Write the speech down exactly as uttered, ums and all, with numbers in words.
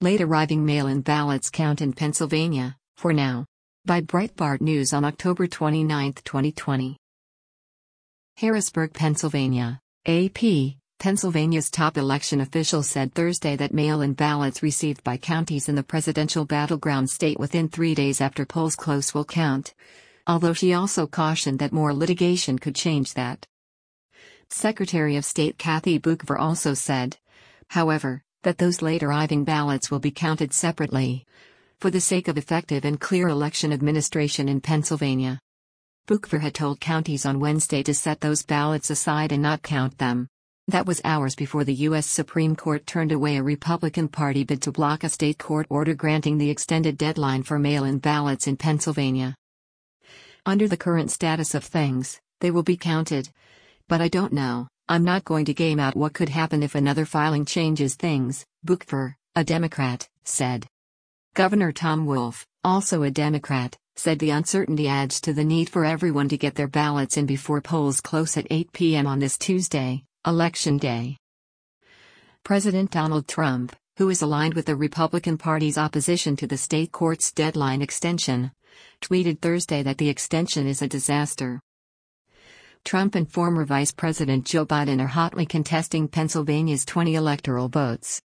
Late arriving mail-in ballots count in Pennsylvania, for now. By Breitbart News on October twenty-ninth, twenty twenty. Harrisburg, Pennsylvania. A P, Pennsylvania's top election official said Thursday that mail-in ballots received by counties in the presidential battleground state within three days after polls close will count. Although she also cautioned that more litigation could change that. Secretary of State Kathy Boockver also said, however, that those late arriving ballots will be counted separately, for the sake of effective and clear election administration in Pennsylvania. Boockver had told counties on Wednesday to set those ballots aside and not count them. That was hours before the U S Supreme Court turned away a Republican Party bid to block a state court order granting the extended deadline for mail-in ballots in Pennsylvania. Under the current status of things, they will be counted. But I don't know, I'm not going to game out what could happen if another filing changes things, Boockver, a Democrat, said. Governor Tom Wolf, also a Democrat, said the uncertainty adds to the need for everyone to get their ballots in before polls close at eight p m on this Tuesday, Election Day. President Donald Trump, who is aligned with the Republican Party's opposition to the state court's deadline extension, tweeted Thursday that the extension is a disaster. Trump and former Vice President Joe Biden are hotly contesting Pennsylvania's twenty electoral votes.